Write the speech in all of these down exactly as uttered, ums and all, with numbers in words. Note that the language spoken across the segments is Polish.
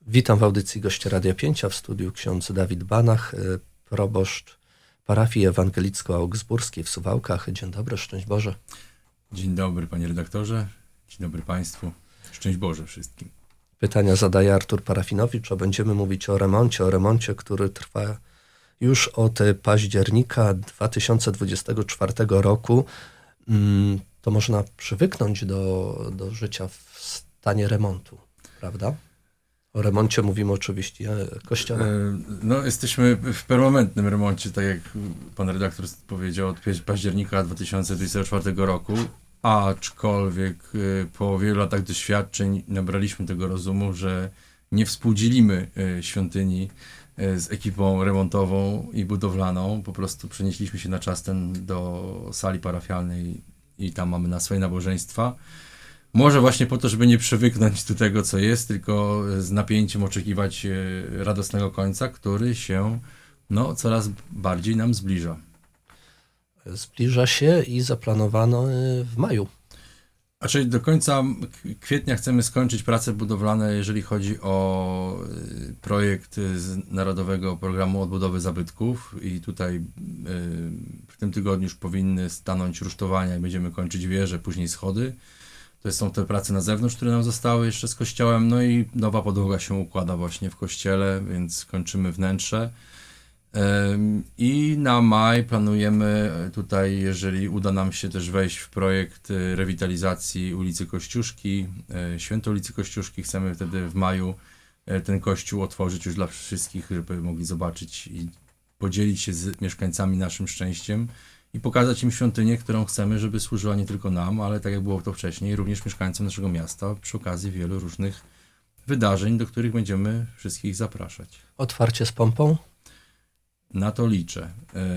Witam w audycji Goście Radia pięć, a w studiu ksiądz Dawid Banach, proboszcz parafii ewangelicko-augsburskiej w Suwałkach. Dzień dobry, szczęść Boże. Dzień dobry, panie redaktorze. Dzień dobry państwu. Szczęść Boże wszystkim. Pytania zadaje Artur Parafinowicz, a będziemy mówić o remoncie, o remoncie, który trwa już od października dwa tysiące dwudziestego czwartego roku. To można przywyknąć do, do życia w stanie remontu, prawda? O remoncie mówimy oczywiście kościoła. No, jesteśmy w permanentnym remoncie, tak jak pan redaktor powiedział, od października dwa tysiące dwudziestego czwartego roku, aczkolwiek po wielu latach doświadczeń nabraliśmy tego rozumu, że nie współdzielimy świątyni z ekipą remontową i budowlaną. Po prostu przenieśliśmy się na czas ten do sali parafialnej i tam mamy na swoje nabożeństwa. Może właśnie po to, żeby nie przywyknąć do tego, co jest, tylko z napięciem oczekiwać radosnego końca, który się no, coraz bardziej nam zbliża. Zbliża się i zaplanowano w maju. A czyli do końca kwietnia chcemy skończyć prace budowlane, jeżeli chodzi o projekt z Narodowego Programu Odbudowy Zabytków i tutaj w tym tygodniu już powinny stanąć rusztowania i będziemy kończyć wieże, później schody. To są te prace na zewnątrz, które nam zostały jeszcze z kościołem, no i nowa podłoga się układa właśnie w kościele, więc kończymy wnętrze. I na maj planujemy tutaj, jeżeli uda nam się też wejść w projekt rewitalizacji ulicy Kościuszki, Święto ulicy Kościuszki, chcemy wtedy w maju ten kościół otworzyć już dla wszystkich, żeby mogli zobaczyć i podzielić się z mieszkańcami naszym szczęściem i pokazać im świątynię, którą chcemy, żeby służyła nie tylko nam, ale tak jak było to wcześniej, również mieszkańcom naszego miasta przy okazji wielu różnych wydarzeń, do których będziemy wszystkich zapraszać. Otwarcie z pompą? Na to liczę,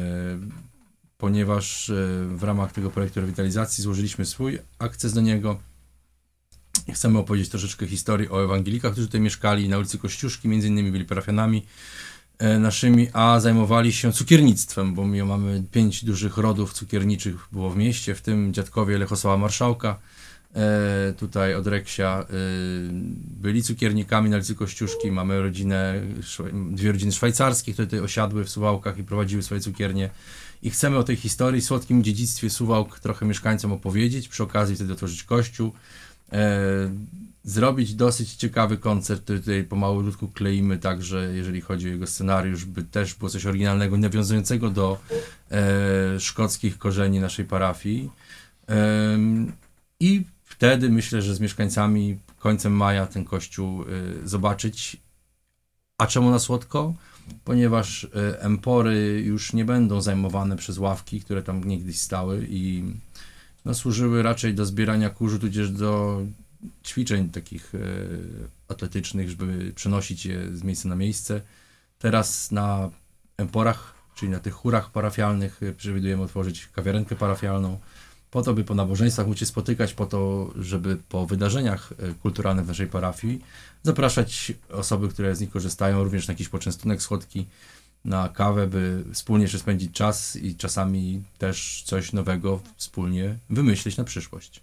ponieważ w ramach tego projektu rewitalizacji złożyliśmy swój akces do niego. Chcemy opowiedzieć troszeczkę historii o ewangelikach, którzy tutaj mieszkali na ulicy Kościuszki, między innymi byli parafianami naszymi, a zajmowali się cukiernictwem, bo my mamy pięć dużych rodów cukierniczych było w mieście, w tym dziadkowie Lechosława Marszałka, e, tutaj od Reksia, e, byli cukiernikami na ulicy Kościuszki, mamy rodzinę, dwie rodziny szwajcarskie, które tutaj osiadły w Suwałkach i prowadziły swoje cukiernie i chcemy o tej historii, słodkim dziedzictwie Suwałk trochę mieszkańcom opowiedzieć, przy okazji wtedy otworzyć kościół, e, zrobić dosyć ciekawy koncert, który tutaj pomalutku kleimy, także jeżeli chodzi o jego scenariusz, by też było coś oryginalnego, nawiązującego do e, szkockich korzeni naszej parafii. E, I wtedy myślę, że z mieszkańcami końcem maja ten kościół e, zobaczyć. A czemu na słodko? Ponieważ e, empory już nie będą zajmowane przez ławki, które tam niegdyś stały i no, służyły raczej do zbierania kurzu, tudzież do ćwiczeń takich e, atletycznych, żeby przenosić je z miejsca na miejsce. Teraz na emporach, czyli na tych chórach parafialnych przewidujemy otworzyć kawiarenkę parafialną, po to, by po nabożeństwach móc się spotykać, po to, żeby po wydarzeniach kulturalnych w naszej parafii zapraszać osoby, które z nich korzystają, również na jakiś poczęstunek słodki, na kawę, by wspólnie jeszcze spędzić czas i czasami też coś nowego wspólnie wymyślić na przyszłość.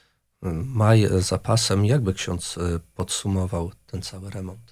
Maj za pasem. Jakby ksiądz podsumował ten cały remont?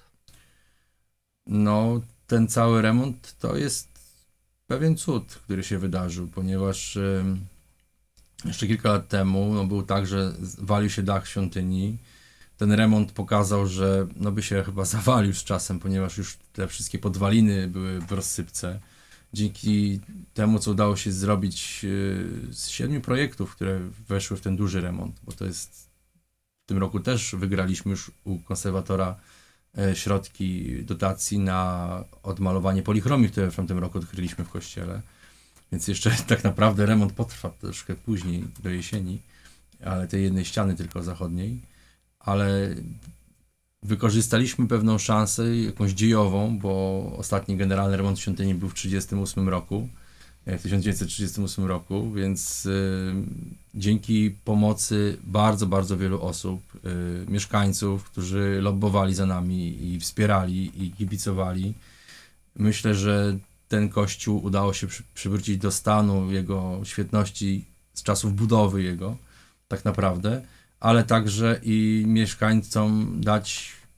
No, ten cały remont to jest pewien cud, który się wydarzył, ponieważ y, jeszcze kilka lat temu no, był tak, że walił się dach świątyni. Ten remont pokazał, że no, by się chyba zawalił z czasem, ponieważ już te wszystkie podwaliny były w rozsypce. Dzięki temu, co udało się zrobić z siedmiu projektów, które weszły w ten duży remont, bo to jest w tym roku też wygraliśmy już u konserwatora środki dotacji na odmalowanie polichromii, które w tamtym roku odkryliśmy w kościele. Więc jeszcze tak naprawdę remont potrwa troszkę później, do jesieni, ale tej jednej ściany tylko zachodniej. Ale wykorzystaliśmy pewną szansę, jakąś dziejową, bo ostatni generalny remont świątyni był w trzydziestym ósmym roku, w tysiąc dziewięćset trzydziestym ósmym roku, więc y, dzięki pomocy bardzo, bardzo wielu osób, y, mieszkańców, którzy lobbowali za nami i wspierali i kibicowali, myślę, że ten kościół udało się przy, przywrócić do stanu jego świetności z czasów budowy jego, tak naprawdę, ale także i mieszkańcom dać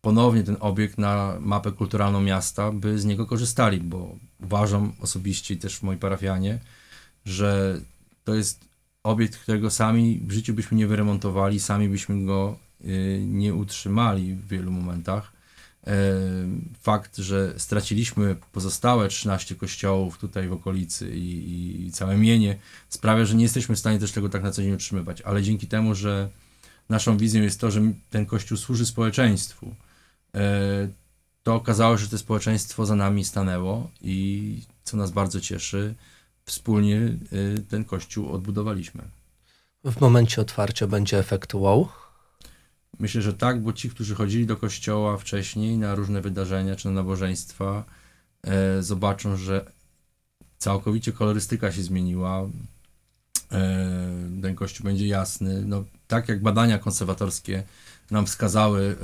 ponownie ten obiekt na mapę kulturalną miasta, by z niego korzystali, bo uważam osobiście i też moi parafianie, że to jest obiekt, którego sami w życiu byśmy nie wyremontowali, sami byśmy go y, nie utrzymali w wielu momentach. Y, fakt, że straciliśmy pozostałe trzynaście kościołów tutaj w okolicy i, i całe mienie sprawia, że nie jesteśmy w stanie też tego tak na co dzień utrzymywać, ale dzięki temu, że naszą wizją jest to, że ten kościół służy społeczeństwu, y, to okazało się, że to społeczeństwo za nami stanęło i co nas bardzo cieszy, wspólnie y, ten kościół odbudowaliśmy. W momencie otwarcia będzie efekt wow? Myślę, że tak, bo ci, którzy chodzili do kościoła wcześniej na różne wydarzenia czy na nabożeństwa, e, zobaczą, że całkowicie kolorystyka się zmieniła. E, ten kościół będzie jasny. No, tak jak badania konserwatorskie nam wskazały e,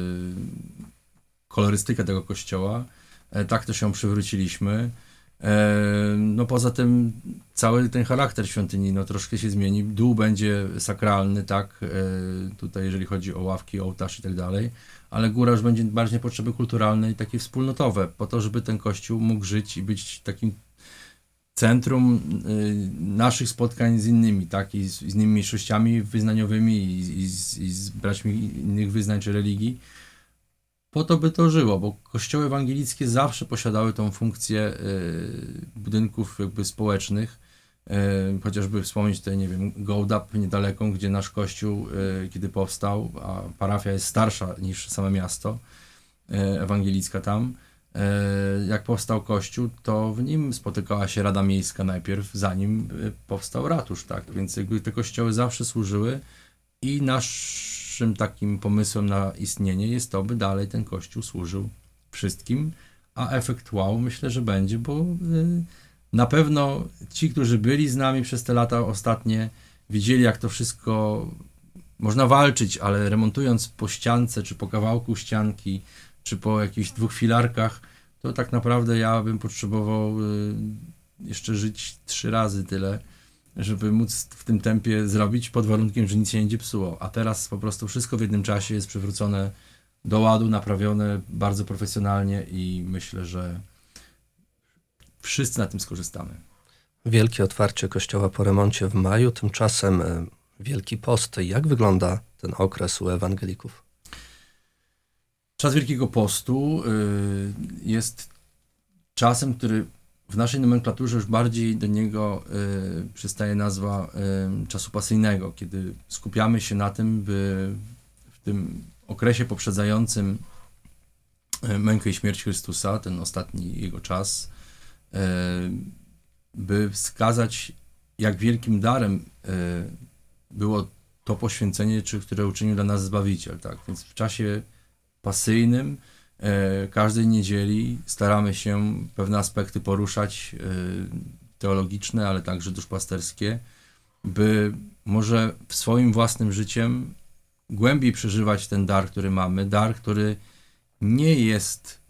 kolorystykę tego kościoła, e, tak też ją przywróciliśmy. No poza tym cały ten charakter świątyni no troszkę się zmieni. Dół będzie sakralny, tak, tutaj jeżeli chodzi o ławki, ołtarz i tak dalej, ale góra już będzie bardziej potrzeby kulturalne i takie wspólnotowe, po to, żeby ten kościół mógł żyć i być takim centrum naszych spotkań z innymi, tak, i z, z innymi mniejszościami wyznaniowymi i, i, z, i z braćmi innych wyznań czy religii. Po to by to żyło, bo kościoły ewangelickie zawsze posiadały tą funkcję y, budynków jakby społecznych, y, chociażby wspomnieć tutaj, nie wiem, Gołdap niedaleko, gdzie nasz kościół y, kiedy powstał, a parafia jest starsza niż same miasto y, ewangelicka tam. Y, jak powstał kościół, to w nim spotykała się Rada Miejska najpierw, zanim y, powstał ratusz, tak, więc jakby te kościoły zawsze służyły i nasz Naszym takim pomysłem na istnienie jest to, by dalej ten kościół służył wszystkim, a efekt wow myślę, że będzie, bo y, na pewno ci, którzy byli z nami przez te lata ostatnie, widzieli, jak to wszystko można walczyć, ale remontując po ściance, czy po kawałku ścianki, czy po jakichś dwóch filarkach, to tak naprawdę ja bym potrzebował y, jeszcze żyć trzy razy tyle, żeby móc w tym tempie zrobić, pod warunkiem, że nic się nie będzie psuło. A teraz po prostu wszystko w jednym czasie jest przywrócone do ładu, naprawione bardzo profesjonalnie i myślę, że wszyscy na tym skorzystamy. Wielkie otwarcie kościoła po remoncie w maju, tymczasem Wielki Post. Jak wygląda ten okres u ewangelików? Czas Wielkiego Postu y, jest czasem, który w naszej nomenklaturze już bardziej do niego y, przystaje nazwa y, czasu pasyjnego, kiedy skupiamy się na tym, by w tym okresie poprzedzającym y, mękę i śmierć Chrystusa, ten ostatni jego czas, y, by wskazać, jak wielkim darem y, było to poświęcenie, czy, które uczynił dla nas Zbawiciel. Tak? Więc w czasie pasyjnym każdej niedzieli staramy się pewne aspekty poruszać, teologiczne, ale także duszpasterskie, by może w swoim własnym życiem głębiej przeżywać ten dar, który mamy, dar, który nie jest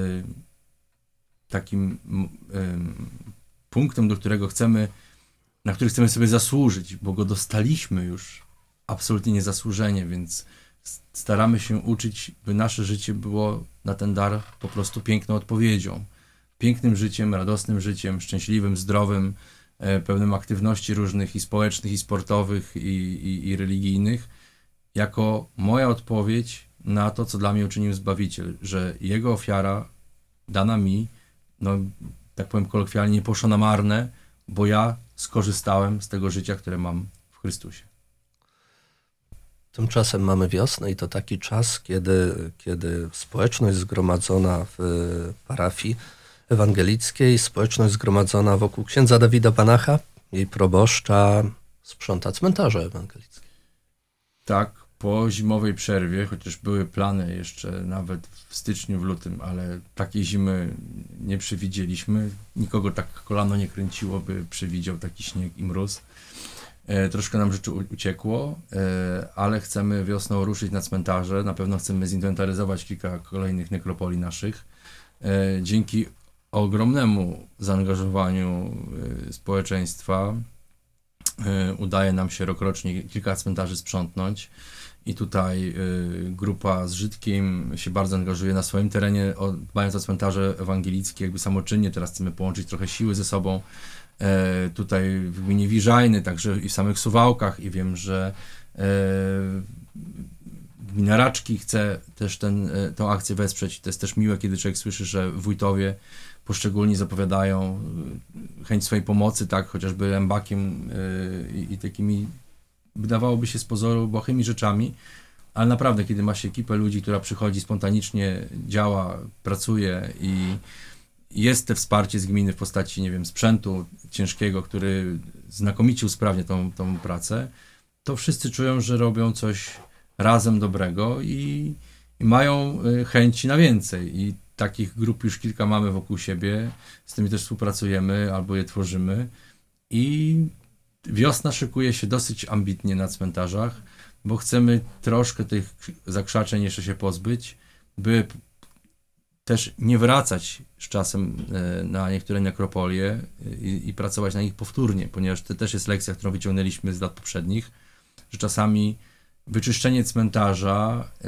takim punktem, do którego chcemy, na który chcemy sobie zasłużyć, bo go dostaliśmy już absolutnie niezasłużenie, więc staramy się uczyć, by nasze życie było na ten dar po prostu piękną odpowiedzią. Pięknym życiem, radosnym życiem, szczęśliwym, zdrowym, e, pełnym aktywności różnych i społecznych, i sportowych, i, i, i religijnych, jako moja odpowiedź na to, co dla mnie uczynił Zbawiciel, że Jego ofiara dana mi, no tak powiem kolokwialnie, nie poszła na marne, bo ja skorzystałem z tego życia, które mam w Chrystusie. Tymczasem mamy wiosnę i to taki czas, kiedy, kiedy społeczność zgromadzona w parafii ewangelickiej, społeczność zgromadzona wokół księdza Dawida Banacha, jej proboszcza, sprząta cmentarze ewangelickie. Tak, po zimowej przerwie, chociaż były plany jeszcze nawet w styczniu, w lutym, ale takiej zimy nie przewidzieliśmy. Nikogo tak kolano nie kręciło, by przewidział taki śnieg i mróz. E, troszkę nam rzeczy uciekło, e, ale chcemy wiosną ruszyć na cmentarze. Na pewno chcemy zinwentaryzować kilka kolejnych nekropolii naszych. E, dzięki ogromnemu zaangażowaniu e, społeczeństwa e, udaje nam się rokrocznie kilka cmentarzy sprzątnąć i tutaj y, grupa z Żydkiem się bardzo angażuje na swoim terenie, o, dbając o cmentarze ewangelickie, jakby samoczynnie. Teraz chcemy połączyć trochę siły ze sobą. E, tutaj w gminie Wiżajny, także i w samych Suwałkach, i wiem, że e, gmina Raczki chce też ten, e, tą akcję wesprzeć. To jest też miłe, kiedy człowiek słyszy, że wójtowie poszczególni zapowiadają chęć swojej pomocy, tak, chociażby rębakiem e, i, i takimi, wydawałoby się z pozoru, błahymi rzeczami, ale naprawdę, kiedy ma się ekipę ludzi, która przychodzi spontanicznie, działa, pracuje i jest te wsparcie z gminy w postaci, nie wiem, sprzętu ciężkiego, który znakomicie usprawnia tą, tą pracę, to wszyscy czują, że robią coś razem dobrego i, i mają chęci na więcej. I takich grup już kilka mamy wokół siebie, z tymi też współpracujemy albo je tworzymy. I wiosna szykuje się dosyć ambitnie na cmentarzach, bo chcemy troszkę tych zakrzaczeń jeszcze się pozbyć, by też nie wracać z czasem na niektóre nekropolie i, i pracować na nich powtórnie, ponieważ to też jest lekcja, którą wyciągnęliśmy z lat poprzednich, że czasami wyczyszczenie cmentarza yy,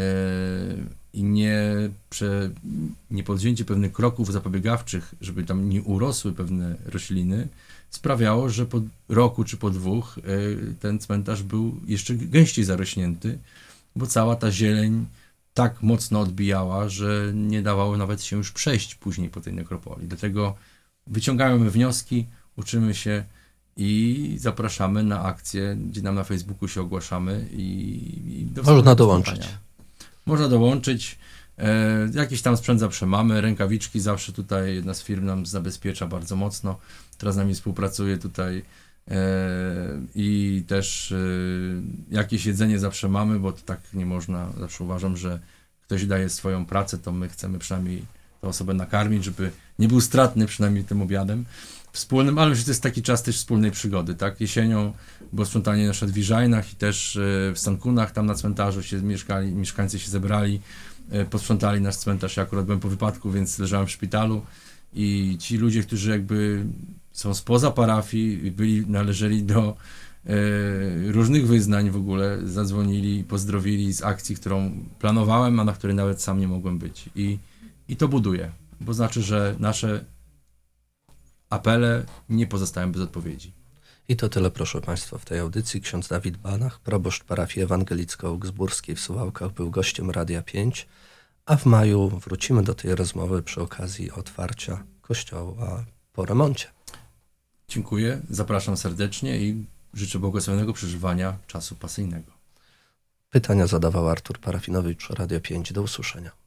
i nie, prze, nie podjęcie pewnych kroków zapobiegawczych, żeby tam nie urosły pewne rośliny, sprawiało, że po roku czy po dwóch yy, ten cmentarz był jeszcze gęściej zarośnięty, bo cała ta zieleń tak mocno odbijała, że nie dawało nawet się już przejść później po tej nekropolii. Dlatego wyciągamy wnioski, uczymy się i zapraszamy na akcję, gdzie nam na Facebooku się ogłaszamy i, i do Można dołączyć. Można dołączyć. E, jakiś tam sprzęt zawsze mamy, rękawiczki zawsze tutaj jedna z firm nam zabezpiecza bardzo mocno. Teraz z nami współpracuje tutaj e, i też e, jakieś jedzenie zawsze mamy, bo to tak nie można. Zawsze uważam, że ktoś daje swoją pracę, to my chcemy przynajmniej tę osobę nakarmić, żeby nie był stratny przynajmniej tym obiadem wspólnym, ale myślę, że to jest taki czas też wspólnej przygody, tak? Jesienią było sprzątanie na przykład w Wiżajnach i też w Stankunach, tam na cmentarzu się mieszkali, mieszkańcy się zebrali, posprzątali nasz cmentarz. Ja akurat byłem po wypadku, więc leżałem w szpitalu i ci ludzie, którzy jakby są spoza parafii, byli, należeli do e, różnych wyznań w ogóle, zadzwonili i pozdrowili z akcji, którą planowałem, a na której nawet sam nie mogłem być. I, i to buduje, bo znaczy, że nasze apele nie pozostają bez odpowiedzi. I to tyle, proszę Państwa, w tej audycji. Ksiądz Dawid Banach, proboszcz parafii ewangelicko-augsburskiej w Suwałkach, był gościem Radia pięć, a w maju wrócimy do tej rozmowy przy okazji otwarcia kościoła po remoncie. Dziękuję, zapraszam serdecznie i życzę błogosławionego przeżywania czasu pasyjnego. Pytania zadawał Artur Parafinowicz, Radio pięć. Do usłyszenia.